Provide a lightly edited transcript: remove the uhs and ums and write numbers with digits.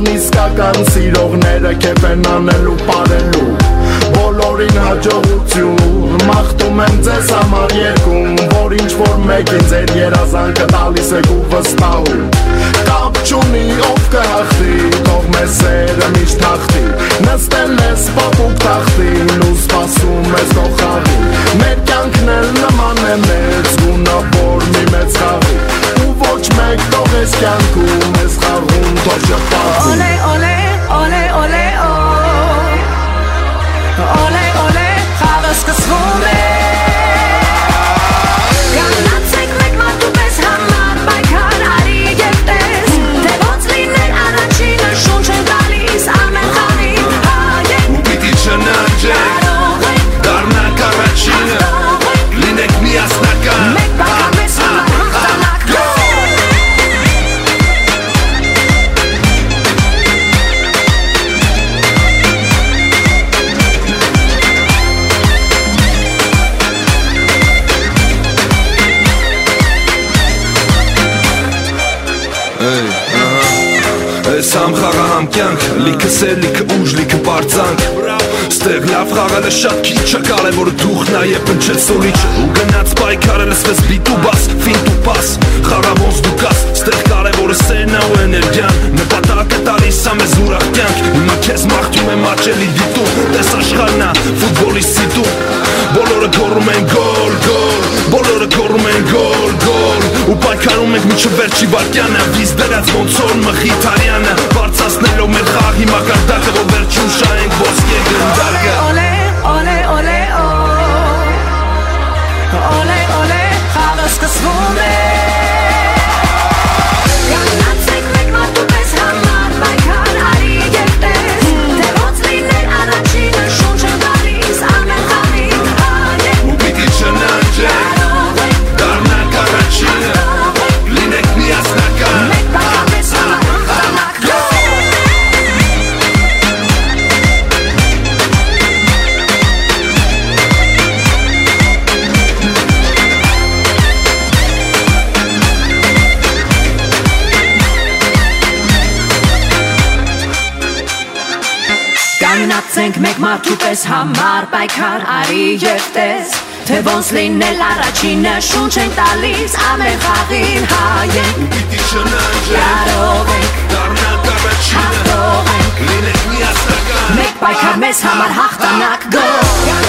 իսկական սիրողները քեֆ են անելու պարելու Բոլորին հաջողություն Մաղթում եմ ձեզ համար երկում Որ ինչ-որ մեկին ձեր երազանքը տալիս եք ու վստահում Կապ չունի ով կհաղթի Թող մեր սերը միշտ հաղթի Նստել ես պապուկ թախտին Ու սպասում ես քո խաղին Մեր կյանքն էլ նման է մեծ Գունավոր մի մեծ խաղի Ու ոչ մեկ թող ես կյանքում Ես խաղում թող շպատի Օլե, օլե, օլե, օլե, օլե, օլե, խաղը սկսվում է Գնացեք մեկ մարդու պես համար Պայքար արի և տես Թե ոնց լինել առաջինը շունչ են տալիս ամեն խաղին հայենք Ու պիտի չնանջենք Դառնանք առաջինը Լինենք միասնական Մեկ պայքար մեզ համար հաղթանակ Ես համ խաղա համ կյանք Լիքը սեր, լիքը ուժ, լիքը բարձանք Ստեղ լավ խաղալը շատ քիչ է Կարևորը դուխն է և պնչել սոլիչը Ու գնաց պայքարը լսվեց բիտ ու բաս Ֆինտ ու պաս, խաղավոնց դու կաս Ստեղ կարևորը սերն է ու էներգյան Նպատակը տալիս է մեզ ուրախ կյանք Հիմա քեզ մաղթում եմ աճելի դիտում Տես աշխարհն է ֆուտբոլի սիտում Բոլորը գոռում են գոլ, գոլ Բոլորը գոռում են գոլ, գոլ Ու պայքարում ենք մինչև վերջի վարկյանը Վիզ դրած ոնց որ Մխիթարյանը Բարձրացնելով մեր խաղի մակարդակը Որ վերջում շահենք ոսկե գնդակը Օլե, օլե, օլե, օլե, օլե, խաղը սկսվում է Գնացեք մեկ մարդու պես համար Պայքար արի և տես Թե ոնց լինել առաջինը շունչ են տալիս ամեն խաղին հայենք Ու պիտի չնանջենք Դառնանք առաջինը Լինենք միասնական Մեկ պայքար մեզ համար հաղթանակ Գնացենք մեկ մարդու պես համար Պայքար արի և տես Թե ոնց լինել առաջինը շունչ են տալիս ամեն խաղին հայենք Ու պիտի չնանջենք Կարող ենք Դառնանք առաջինը հաղթող ենք Լինենք միասնական Մեկ պայքար մեզ համար հաղթանակ գոլ